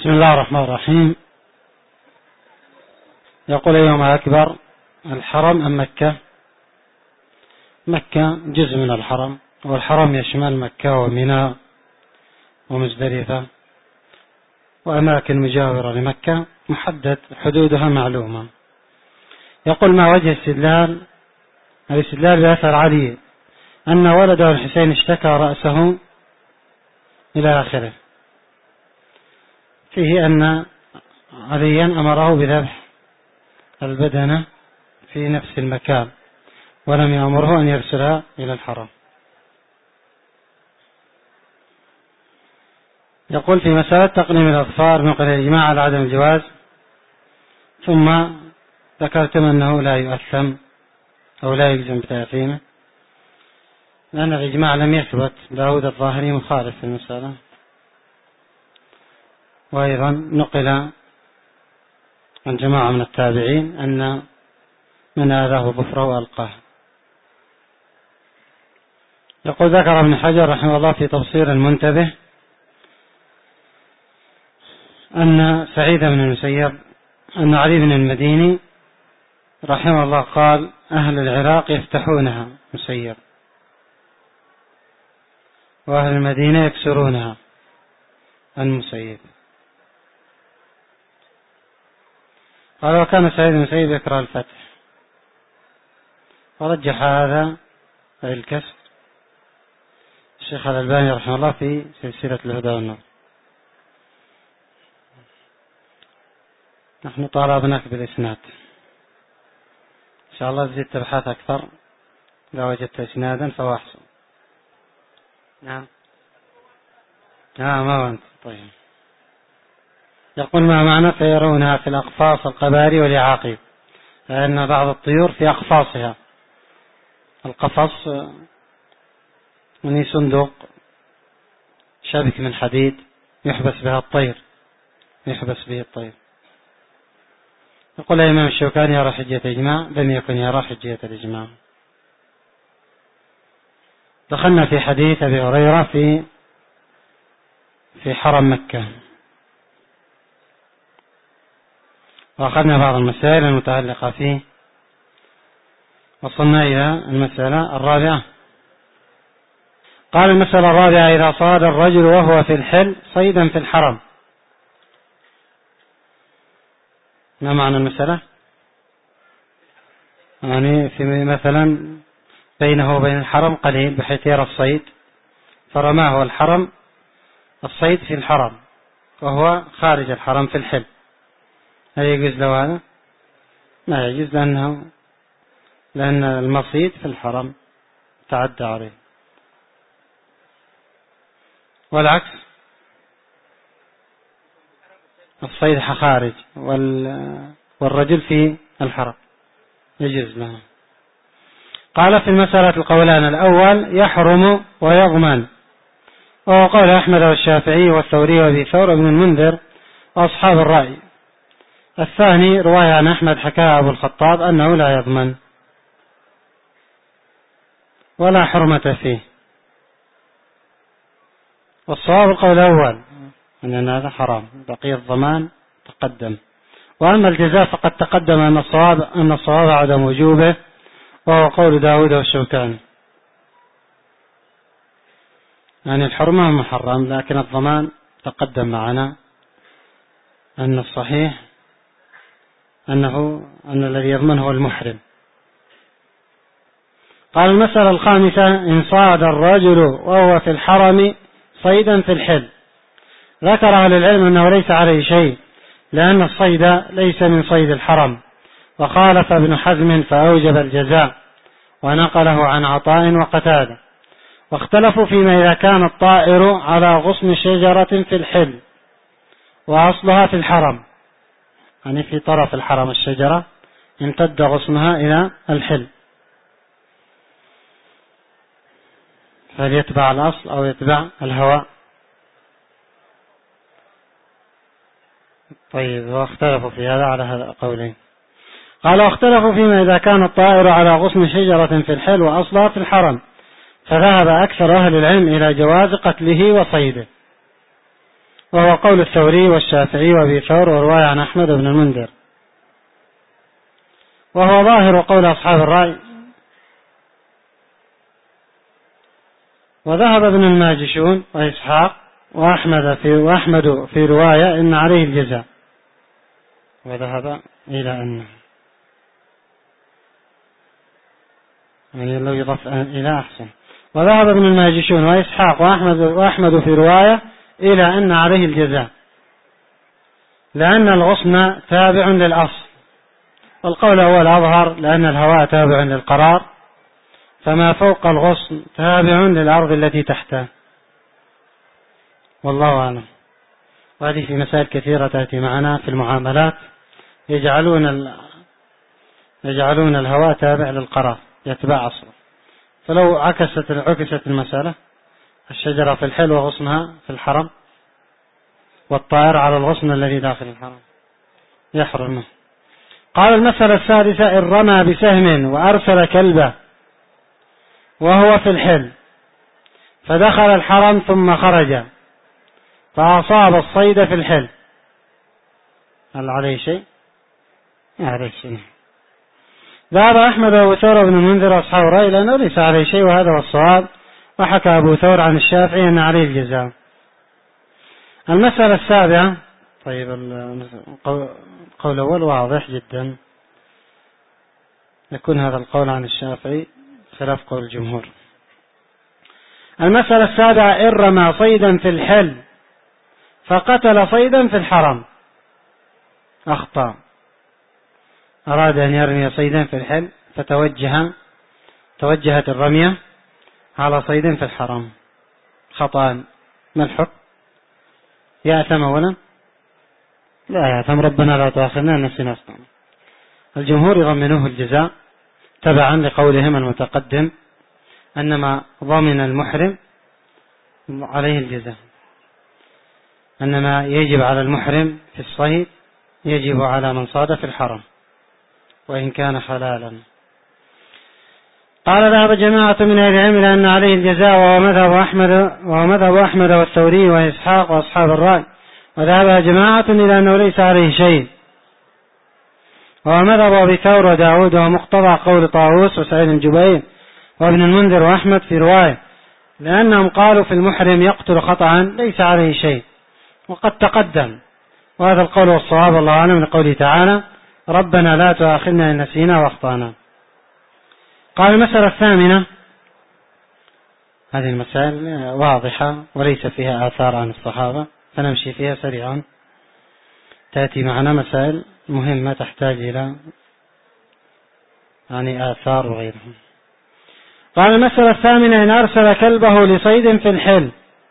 بسم الله الرحمن الرحيم. يقول أيهما أكبر، الحرم أم مكة؟ مكة جزء من الحرم، والحرم يشمل مكة ومنى ومزدلفة وأماكن مجاورة لمكة محدد حدودها معلومة. يقول ما وجه الاستدلال بأثر علي أن ولده الحسين اشتكى رأسه إلى آخره، فيه أن عليا أمره بذبح البدنة في نفس المكان ولم يأمره أن يرسلها إلى الحرم. يقول في مسألة تقليم الأظفار نقل الإجماع على عدم الجواز، ثم ذكرتم أنه لا يؤثم أو لا يلزم بتأثيمه لأن الإجماع لم يثبت. داود الظاهري مخالف في المسألة، وأيضا نقل عن جماعة من التابعين أن من آذاه ظفره ألقاه. يقول ذكر ابن حجر رحمه الله في تبصير المنتبه أن سعيد بن المسيب أن علي بن المديني رحمه الله قال أهل العراق يفتحونها مسيب وأهل المدينة يكسرونها المسيب. قال وكان سعيد بن المسيب يكره الفتح، ورجح هذا الكسر الشيخ الألباني رحمه الله في سلسلة الهدى والنور. نحن طالبناك بالإسناد، إن شاء الله تزيد تبحث أكثر، إذا وجدت إسنادا فهو أحسن. نعم ما أنت طيب. يقول ما معنى فيرونها في الأقفاص القباري واليعاقيب، لأن بعض الطيور في أقفاصها. القفص يعني صندوق شبك من حديد يحبس به الطير. يقول الإمام الشوكاني يرى حجية الإجماع، لم يكن يرى حجية الإجماع. دخلنا في حديث أبي هريرة في حرم مكة، وأخذنا بعض المسائل المتعلقة فيه، وصلنا إلى المسألة الرابعة. قال المسألة الرابعة إذا صاد الرجل وهو في الحل صيدا في الحرم. ما معنى المسألة؟ يعني في مثلا بينه وبين الحرم قليل بحيث يرى الصيد فرماه الحرم الصيد في الحرم وهو خارج الحرم في الحل، هل يجوز له هذا؟ ما يجوز، لأن المصيد في الحرم تعدى عليه، والعكس الصيد خارج والرجل في الحرم يجوز له. قال في المسألة القولان الأول يحرم ويضمن، وهو قول أحمد والشافعي والثوري وابي ثور بن المنذر وأصحاب الرأي. الثاني رواية عن أحمد حكاها أبو الخطاب أنه لا يضمن ولا حرمة فيه، والصواب القول الأول أن هذا حرام، بقي الضمان تقدم. وأما الجزاء فقد تقدم أن الصواب عدم وجوبه، وهو قول داود والشوكاني، يعني الحرمة محرم لكن الضمان تقدم معنا أن الصحيح أن الذي يضمن هو المحرم. قال المسألة الخامسة إن صاد الرجل وهو في الحرم صيدا في الحل. ذكر أهل العلم أنه ليس عليه شيء لأن الصيد ليس من صيد الحرم، وخالف ابن حزم فأوجب الجزاء ونقله عن عطاء وقتادة. واختلفوا فيما إذا كان الطائر على غصن شجرة في الحل وأصلها في الحرم، يعني في طرف الحرم الشجرة امتد غصنها إلى الحل، فليتبع الأصل أو يتبع الهواء. طيب واختلفوا في هذا على هذا قولين. قال واختلفوا فيما إذا كان الطائر على غصن شجرة في الحل وأصلها في الحرم، فذهب أكثر أهل العلم إلى جواز قتله وصيده، وهو قول الثوري والشافعي وأبي ثور ورواية عن أحمد بن المنذر، وهو ظاهر قول أصحاب الرأي. وذهب ابن الماجشون وإسحاق وأحمد في رواية إن عليه الجزاء، وذهب إلى أنه يعني لو يضاف إلى أحسن. وذهب ابن الماجشون وإسحاق وأحمد في رواية إلى أن عليه الجزاء، لأن الغصن تابع للأصل، والقول هو الأظهر، لأن الهواء تابع للقرار، فما فوق الغصن تابع للأرض التي تحته، والله أعلم. وهذه في مسائل كثيرة تأتي معنا في المعاملات، يجعلون الهواء تابع للقرار يتبع أصله. فلو عكست المسألة، الشجرة في الحل وغصنها في الحرم، والطائر على الغصن الذي داخل الحرم يحرم. قال المسألة السادسة: إن رمى بسهم وأرسل كلبه وهو في الحل فدخل الحرم ثم خرج فأصاب الصيد في الحل، هل عليه شيء؟ عليه شيء. ذهب أحمد وأبو ثور بن المنذر وأصحاب الرأي لأنه ليس عليه شيء، وهذا هو الصواب. وحكى أبو ثور عن الشافعي أن عليه الجزاء. المسألة السابعة، طيب القول الأول واضح جدا، يكون هذا القول عن الشافعي خلاف قول الجمهور. المسألة السابعة: إن رمى صيدا في الحل فقتل صيدا في الحرم، أخطأ، أراد أن يرمي صيدا في الحل توجهت الرمية على صيد في الحرم خطأ، ما الحكم؟ يأثم أولا؟ لا يأثم، ربنا لا تؤاخذنا إن نسينا أخطأنا. الجمهور يضمنوه الجزاء تبعا لقولهم المتقدم أنما ضمن المحرم عليه الجزاء، أنما يجب على المحرم في الصيد يجب على من صاد في الحرم وإن كان حلالا. قال: ذهب جماعة من أهل العلم إلى أن عليه الجزاء، وهو مذهب أحمد والثوري وإسحاق وأصحاب الرأي. وذهب جماعة إلى أنه ليس عليه شيء، وهو مذهب أبي ثور وداود، ومقتضى قول طاووس وسعيد بن جبير وابن المنذر وأحمد في رواية، لأنهم قالوا في المحرم يقتل خطأ ليس عليه شيء، وقد تقدم. وهذا القول والصواب الله أعلم، من قوله تعالى: ربنا لا تؤاخذنا إن نسينا وأخطأنا. قال: المسألة الثامنة، هذه المسائل واضحة وليس فيها آثار عن الصحابة، فنمشي فيها سريعا، تأتي معنا مسائل مهمة تحتاج إلى آثار وغيرها. قال: المسألة الثامنة: إن أرسل كلبه لصيد في الحل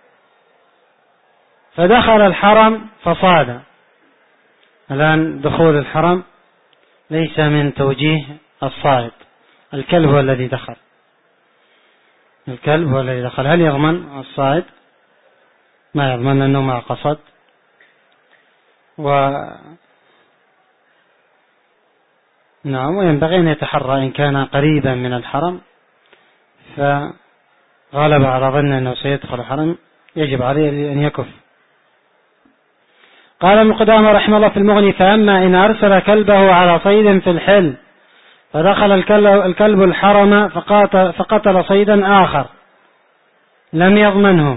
فدخل الحرم فصاد. الآن دخول الحرم ليس من توجيه الصائد، الكلب هو الذي دخل. هل يضمن الصائد؟ ما يضمن، أنه مع قصد. نعم، وينبغي أن يتحرى إن كان قريبا من الحرم فغالب على ظن أنه سيدخل الحرم يجب عليه أن يكف. قال ابن قدامة رحمه الله في المغني: فأما إن أرسل كلبه على صيد في الحل فدخل الكلب الحرم فقتل صيدا آخر لم يضمنه.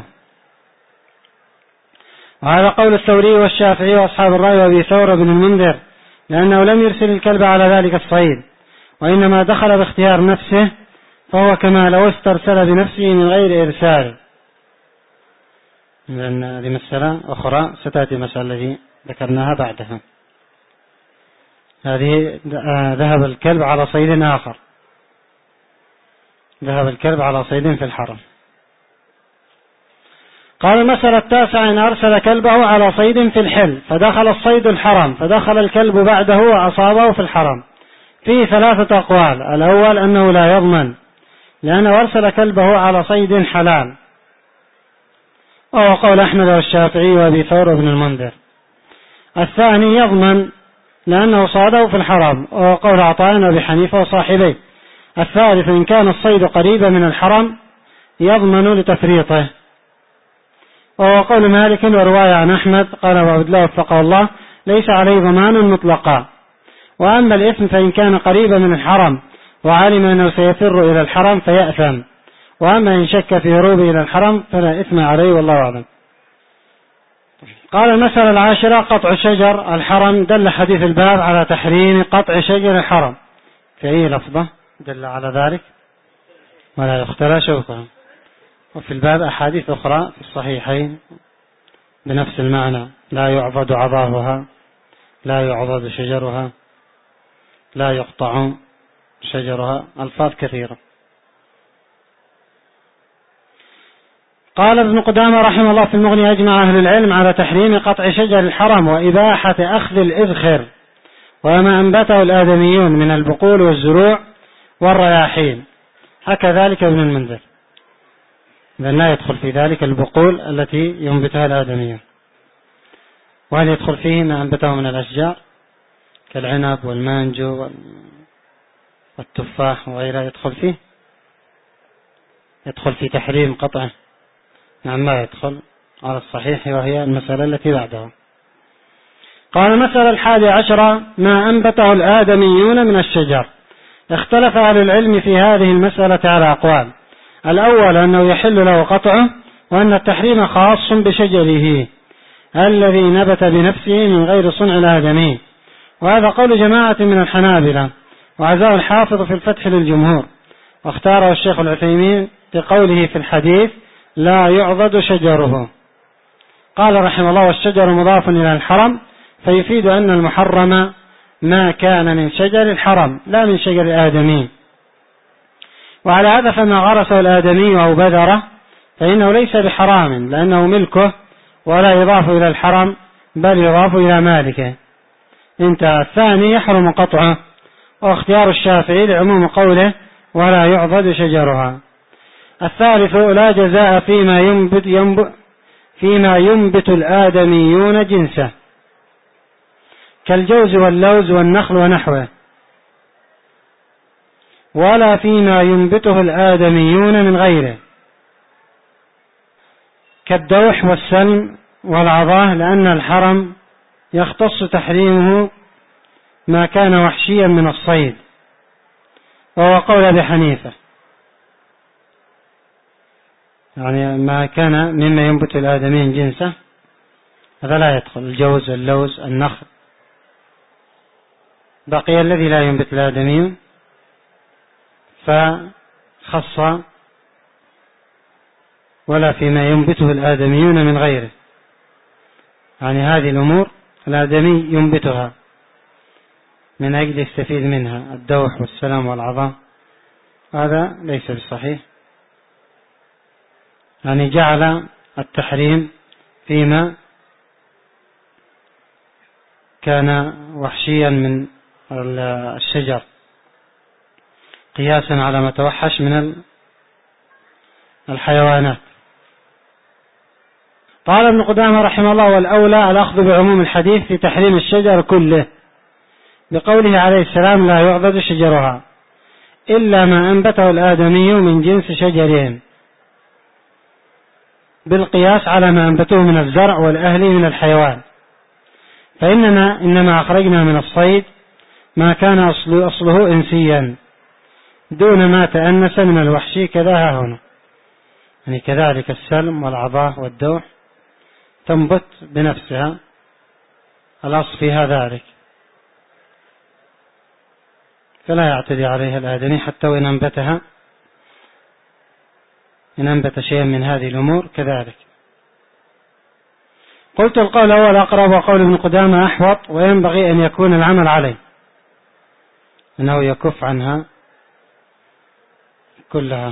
وهذا قول الثوري والشافعي وأصحاب الرأي وأبي ثور بن المنذر، لأنه لم يرسل الكلب على ذلك الصيد، وإنما دخل باختيار نفسه، فهو كما لو استرسل بنفسه من غير إرسال. لأن هذه مسألة أخرى ستأتي، مسألة التي ذكرناها بعدها. هذه ذهب الكلب على صيد آخر، ذهب الكلب على صيد في الحرم. قال: المسألة التاسعة: إن أرسل كلبه على صيد في الحل فدخل الصيد الحرم فدخل الكلب بعده وأصابه في الحرم، فيه 3 أقوال. الأول أنه لا يضمن، لأنه أرسل كلبه على صيد حلال، وهو قول أحمد والشافعي وأبي ثور بن المنذر. الثاني يضمن، لأنه صاده في الحرم، وهو قول عطاء وأبي حنيفة وصاحبيه. الثالث: إن كان الصيد قريبا من الحرم يضمن لتفريطه. وهو قول مالك ورواية عن أحمد قال أبو عبد الله وفقه الله ليس عليه ضمان مطلقا. وأما الإثم فإن كان قريبا من الحرم وعلم أنه سيفر إلى الحرم فيأثم، وأما إن شك في هروبه إلى الحرم فلا إثم عليه والله أعلم. قال المسألة العاشرة قطع شجر الحرم. دل حديث الباب على تحريم قطع شجر الحرم. في أي لفظة دل على ذلك؟ ولا يختلى شوكها. وفي الباب أحاديث أخرى في الصحيحين بنفس المعنى: لا يعضد عضاهها، لا يعضد شجرها، لا يقطع شجرها، ألفاظ كثيرة. قال ابن قدامة رحمه الله في المغني: أجمع أهل العلم على تحريم قطع شجر الحرم وإباحة أخذ الإذخر وما أنبته الآدميون من البقول والزروع والرياحين. حكى ذلك ابن المنذر، بل لا يدخل في ذلك البقول التي ينبتها الآدميون. وهل يدخل فيه ما أنبته من الأشجار كالعنب والمانجو والتفاح وغيرها؟ يدخل فيه؟ يدخل في تحريم قطعه؟ نعم ما يدخل على الصحيح، وهي المسألة التي بعدها. قال المسألة 11: ما أنبته الآدميون من الشجر. اختلف أهل العلم في هذه المسألة على أقوال: الأول أنه يحل له قطعه، وأن التحريم خاص بشجره الذي نبت بنفسه من غير صنع الآدمي، وهذا قول جماعة من الحنابلة، وعزاه الحافظ في الفتح للجمهور، واختاره الشيخ العثيمين بقوله في الحديث: لا يعضد شجره. قال رحمه الله: والشجر مضاف إلى الحرم، فيفيد أن المحرم ما كان من شجر الحرم لا من شجر الآدمي. وعلى هذا فما غرسه الآدمي أو بذره فإنه ليس بحرام، لأنه ملكه ولا يضاف إلى الحرم بل يضاف إلى مالكه. انتهى. الثاني يحرم قطعه، واختيار الشافعي لعموم قوله: ولا يعضد شجرها. الثالث: لا جزاء فيما ينبت الآدميون جنسه كالجوز واللوز والنخل ونحوه، ولا فيما ينبته الآدميون من غيره كالدوح والسلم والعضاه، لأن الحرم يختص تحريمه ما كان وحشيا من الصيد، وهو قول أبي حنيفة، يعني ما كان مما ينبت الآدميين جنسه هذا لا يدخل: الجوز اللوز النخل. بقي الذي لا ينبت الآدميين فخص: ولا فيما ينبته الآدميون من غيره، يعني هذه الأمور الآدمي ينبتها من أجل يستفيد منها، الدوح والسلام والعظام، هذا ليس بالصحيح. يعني جعل التحريم فيما كان وحشيا من الشجر قياسا على ما توحش من الحيوانات. قال ابن قدامة رحمه الله: والأولى الأخذ بعموم الحديث في تحريم الشجر كله، بقوله عليه السلام: لا يعضد شجرها إلا ما أنبته الآدمي من جنس شجرهم، بالقياس على ما أنبته من الزرع والأهلي من الحيوان، فإننا إنما أخرجنا من الصيد ما كان أصله إنسيا دون ما تأنس من الوحشي، كذا هنا. يعني كذلك السلم والعضاه والدوح تنبت بنفسها، الأصل فيها ذلك، فلا يعتدي عليها الآدمي حتى وإن أنبتها، إن أنبت شيئا من هذه الأمور كذلك. قلت: القول الأول أقرب، وقول ابن قدامة أحوط، وينبغي أن يكون العمل عليه أنه يكف عنها كلها.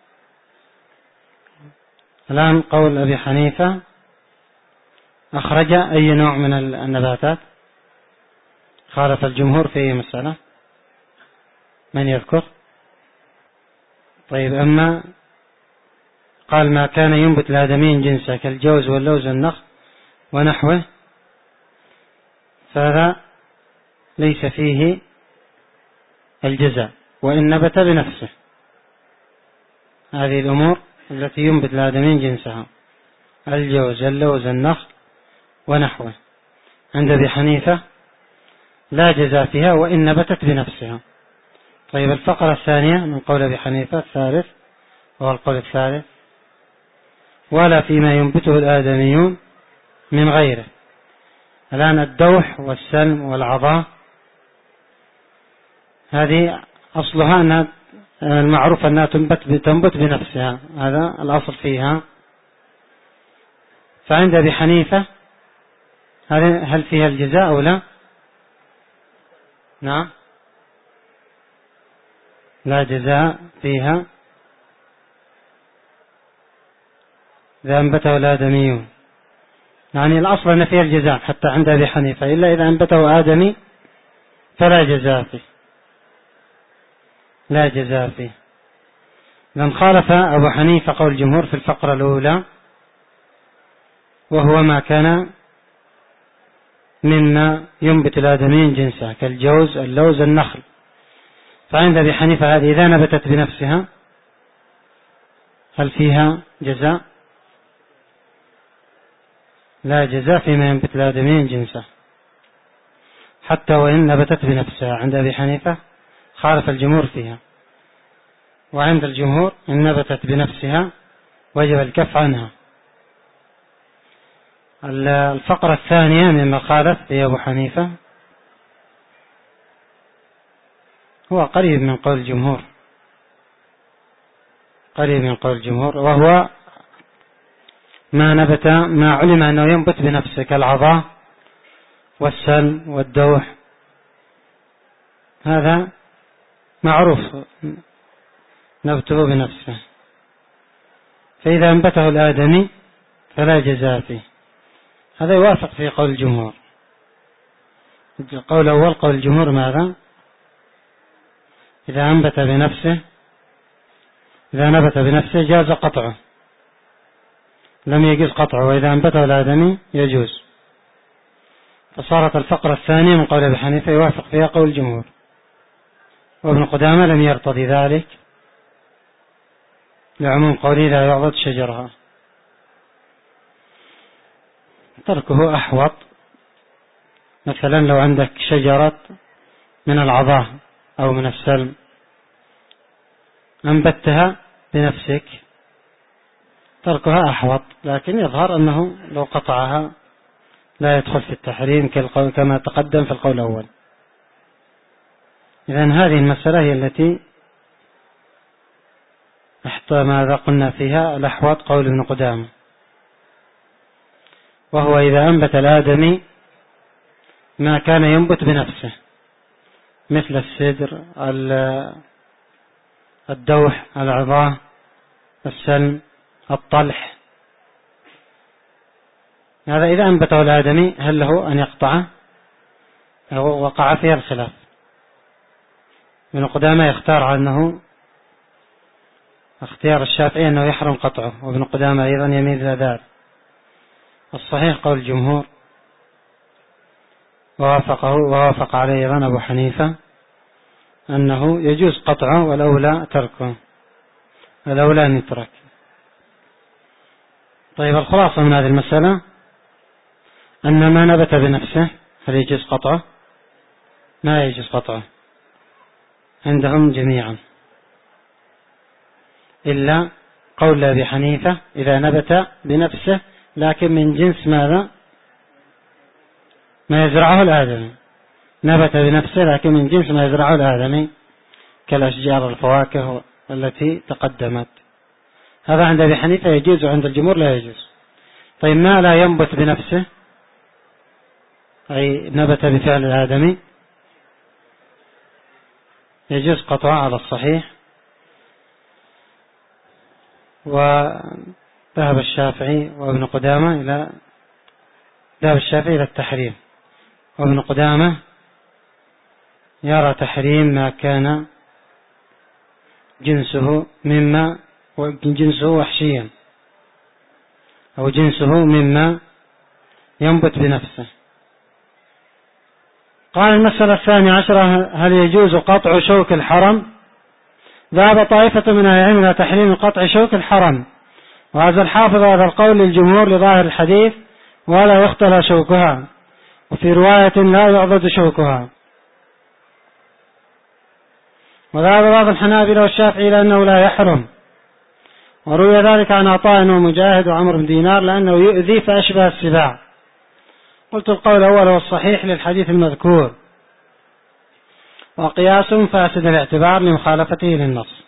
الآن قول أبي حنيفة: أخرج أي نوع من النباتات؟ خالف الجمهور في أي مسألة؟ من يذكر؟ طيب، أما قال ما كان ينبت الآدميين جنسه كالجوز واللوز والنخل ونحوه، فهذا ليس فيه الجزاء وإن نبت بنفسه. هذه الأمور التي ينبت الآدميين جنسها، الجوز اللوز النخل ونحوه. عند أبي حنيفة لا جزاء فيها وإن نبتت بنفسها. طيب الفقرة الثانية من قول أبي حنيفة الثالث وهو القول الثالث: ولا فيما ينبته الآدميون من غيره. الآن الدوح والسلم والعظام هذه أصلها أنها المعروف أنها تنبت بنفسها، هذا الأصل فيها. فعند أبي حنيفة هل فيها الجزاء أو لا؟ نعم، لا جزاء فيها إذا أنبته الآدميون، يعني الأصل أن فيها الجزاء حتى عند أبي حنيفة، إلا إذا أنبته آدمي فلا جزاء فيه، لا جزاء فيه. لأن خالف أبو حنيفة قول الجمهور في الفقرة الأولى، وهو ما كان مما ينبت الآدميين جنسه كالجوز اللوز النخل. فعند أبي حنيفة هذه إذا نبتت بنفسها هل فيها جزاء؟ لا جزاء فيما ينبت الآدميين جنسه حتى وإن نبتت بنفسها. عند أبي حنيفة خالف الجمهور فيها، وعند الجمهور إن نبتت بنفسها وجب الكف عنها. الفقرة الثانية مما خالف في أبو حنيفة هو قريب من قول الجمهور، قريب من قول الجمهور، وهو ما علم أنه ينبت بنفسه كالعظام والسلم والدوح، هذا معروف نبته بنفسه. فإذا أنبته الآدمي فلا جزاء فيه. هذا يوافق في قول الجمهور. القول الأول قول الجمهور ماذا؟ إذا نبت بنفسه جاز قطعه، لم يجوز قطعه، وإذا أنبته الآدمي يجوز. فصارت الفقرة الثانية من قول أبي حنيفة يوافق فيها قول الجمهور، وابن قدامة لم يرتضي ذلك لعموم قوله لا يعضد شجرها، تركه أحوط. مثلا لو عندك شجرة من العظاه أو من السلم أنبتها بنفسك تركها أحوط، لكن يظهر أنه لو قطعها لا يدخل في التحريم كما تقدم في القول الأول. إذن هذه المسألة هي التي ماذا قلنا فيها الأحوط قول ابن قدامة، وهو إذا أنبت الآدمي ما كان ينبت بنفسه مثل السدر الدوح العظاه السلم الطلح، هذا إذا أنبته الآدمي هل له أن يقطعه؟ وقع فيها الخلاف. ابن قدامة يختار أنه اختيار الشافعي أنه يحرم قطعه، وابن قدامة أيضا يميل إلى ذلك. الصحيح قول الجمهور ووافق عليه أيضا أبو حنيفة أنه يجوز قطعه والأولى تركه، الأولى أن يترك. طيب الخلاصة من هذه المسألة أن ما نبت بنفسه هل يجوز قطعه؟ ما يجوز قطعه عندهم جميعا، إلا قول أبي حنيفة إذا نبت بنفسه لكن من جنس ماذا؟ ما يزرعه الآدمي، نبت بنفسه لكن من جنس ما يزرعه الآدمي كالأشجار الفواكه التي تقدمت، هذا عند أبي حنيفة يجوز وعند الجمهور لا يجوز. طيب ما لا ينبت بنفسه أي نبت بفعل الآدمي يجوز قطعه على الصحيح. وذهب الشافعي وابن قدامة إلى التحريم، وابن قدامة يرى تحريم ما كان جنسه وحشيا أو جنسه مما ينبت بنفسه. قال المسألة 12 هل يجوز قطع شوك الحرم؟ ذهب طائفة من أهل العلم إلى تحريم قطع شوك الحرم وهذا الحافظ هذا القول للجمهور لظاهر الحديث ولا يختلى شوكها، وفي رواية لا يعضد شوكها. وذهب بعض الحنابلة والشافعي لأنه لا يحرم، وروي ذلك عن عطاء ومجاهد وعمر بن دينار لأنه يؤذي فأشبه السباع. قلت القول الأول هو الصحيح للحديث المذكور، وقياس فاسد الاعتبار لمخالفته للنص.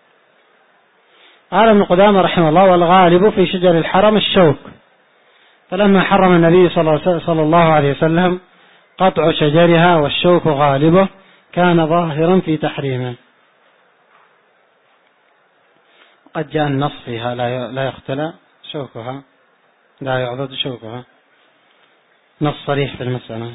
قال ابن قدامة رحمه الله: والغالب في شجر الحرم الشوك، فلما حرم النبي صلى الله عليه وسلم قطع شجرها والشوك غالبه كان ظاهرا في تحريمه. قد جاء النص فيها لا يختلى شوكها، لا يعضد شوكها، نص صريح في المسألة.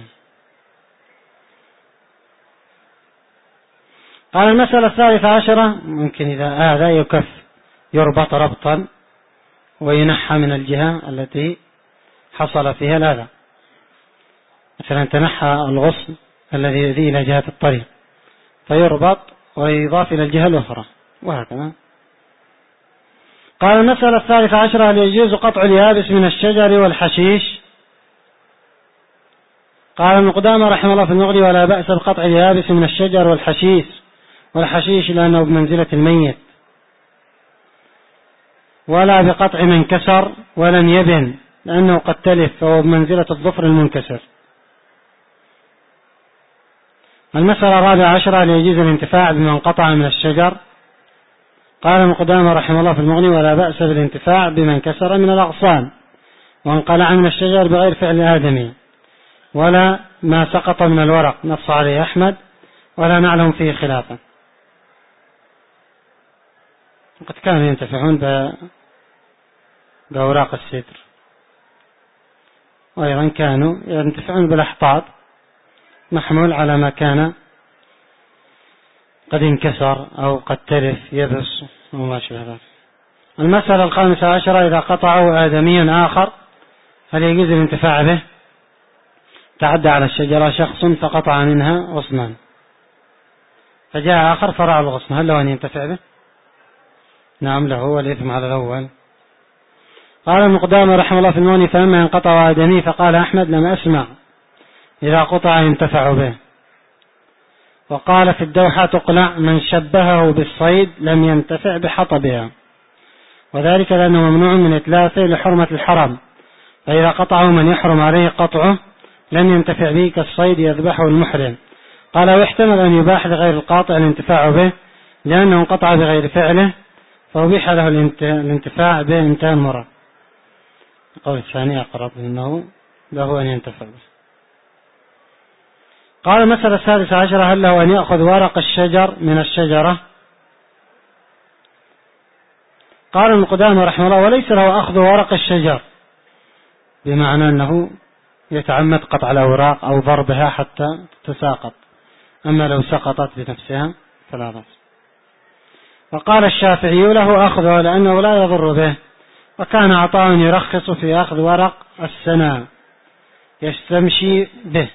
قال المسألة 13 ممكن إذا هذا يكف يربط ربطا وينحى من الجهة التي حصل فيها الأذى، مثلا تنحى الغصن الذي يؤذي إلى جهة الطريق فيربط ويضاف إلى الجهة الأخرى وهكذا. قال المسألة 13 هل يجوز قطع اليابس من الشجر والحشيش؟ قال ابن قدامة رحمه الله في المغني: ولا بأس بقطع اليابس من الشجر والحشيش لأنه بمنزلة الميت، ولا بقطع من كسر ولم يبن لأنه قد تلف فهو بمنزلة الظفر المنكسر. المسألة 14 هل يجوز الانتفاع بمن قطع من الشجر؟ قال ابن قدامة رحمه الله في المغني: ولا بأس بالانتفاع بمن كسر من الأغصان وانقلع من الشجر بغير فعل آدمي، ولا ما سقط من الورق، نص عليه أحمد ولا نعلم فيه خلافا. وقد كانوا ينتفعون بأوراق السدر، وأيضا كانوا ينتفعون بالأحطاب محمول على ما كان قد انكسر أو قد تلف يبس وما شابه ذلك. المسألة 15 إذا قطعه آدمي آخر هل يجوز الانتفاع به؟ تعدى على الشجرة شخص فقطع منها غصنا، فجاء آخر فرع الغصن، هل له أن ينتفع به؟ نعم له، والإثم على الأول. قال ابن قدامة رحمه الله في المغني: فلما انقطع آدمي فقال أحمد: لم أسمع إذا قطع ينتفع به. وقال في الدوحة: تقلع من شبهه بالصيد لم ينتفع بحطبها، وذلك لأنه ممنوع من إتلافه لحرمة الحرم، فإذا قطعه من يحرم عليه قطعه لم ينتفع به كالصيد يذبحه المحرم. قال: ويحتمل أن يباح لغير القاطع الانتفاع به لأنه انقطع بغير فعله فأبيح له الانتفاع به انتهى المراد. القول الثاني أقرب أنه له أن ينتفع به. قال المسألة 16 هل له أن يأخذ ورق الشجر من الشجرة؟ قال ابن قدامة رحمه الله: وليس له أخذ ورق الشجر بمعنى أنه يتعمد قطع الأوراق أو ضربها حتى تتساقط، أما لو سقطت بنفسها فلا بأس. وقال الشافعي: له أخذه لأنه لا يضر به، وكان عطاء يرخص في أخذ ورق السنة يستمشي به.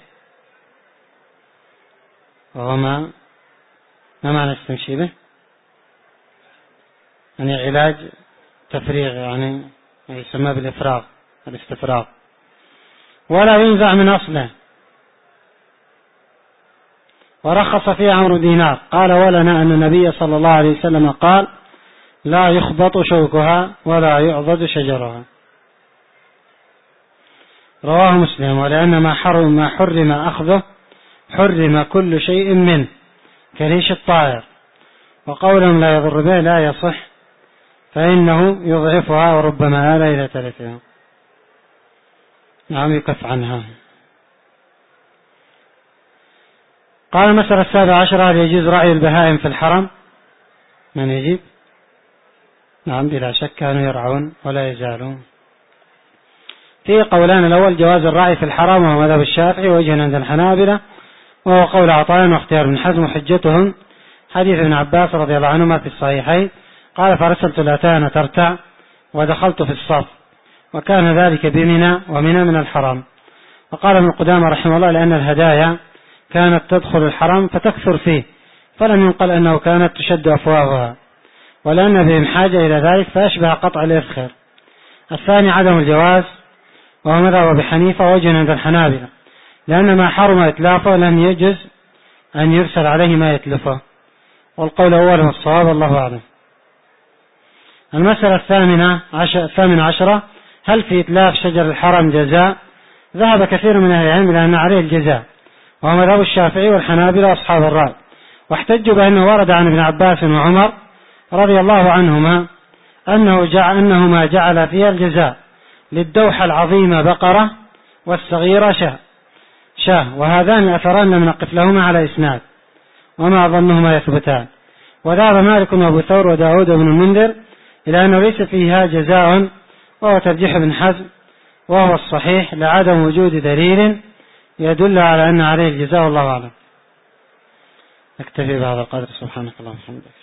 وهو ما معنى يستمشي به؟ يعني علاج تفريغ، يعني يسمى بالإفراغ، الاستفراغ، ولا ينزع من أصله. ورخص فيه عمرو دينار قال: ولنا أن النبي صلى الله عليه وسلم قال: لا يخبط شوكها ولا يعضد شجرها. رواه مسلم. ولأن ما حرم أخذه حرم كل شيء منه كريش الطائر، وقولهم لا يضر به لا يصح، فإنه يضعفها وربما آل إلى تلفها. نعم، يكف عنها. قال المسألة 17 هل يجوز رعي البهائم في الحرم؟ من يجيب؟ نعم بلا شك كانوا يرعون ولا يزالون. في قولان: الأول جواز الرعي في الحرم وهو مذهب الشافعي وجه عند الحنابلة، وهو قول عطاء واختيار ابن حزم، وحجتهم حديث ابن عباس رضي الله عنهما في الصحيحين قال: فرسلت الأتان ترتع ودخلت في الصف، وكان ذلك بمنى ومنى من الحرم. وقال ابن قدامة رحمه الله: لأن الهدايا كانت تدخل الحرم فتكثر فيه، فلم ينقل أنه كانت تشد أفواهها، ولأن بهم حاجة إلى ذلك فأشبه قطع الإذخر. الثاني عدم الجواز، وهو مذهب أبي حنيفة وجه عند الحنابلة، لأن ما حرم إتلافه لم يجز أن يرسل عليه ما يتلفه، والقول الأول هو الصواب، الله أعلم. المسألة الثامنة عشرة: هل في إتلاف شجر الحرم جزاء؟ ذهب كثير من أهل العلم إلى أن عليه الجزاء، وهو مذهب الشافعي والحنابلة وأصحاب الرأي، واحتجوا بأنه ورد عن ابن عباس وعمر رضي الله عنهما أنهما جعل فيها الجزاء للدوحة العظيمة بقرة والصغيرة شاه، وهذان أثران لم نقف لهما على إسناد وما أظنهما يثبتان. وذهب مالك وأبو ثور وداود بن المنذر إلى أنه ليس فيها جزاء، وهو ترجيح ابن حزم، وهو الصحيح لعدم وجود دليل يدل على أن عليه الجزاء، والله أعلم. نكتفي بهذا القدر. سبحانك اللهم وبحمدك.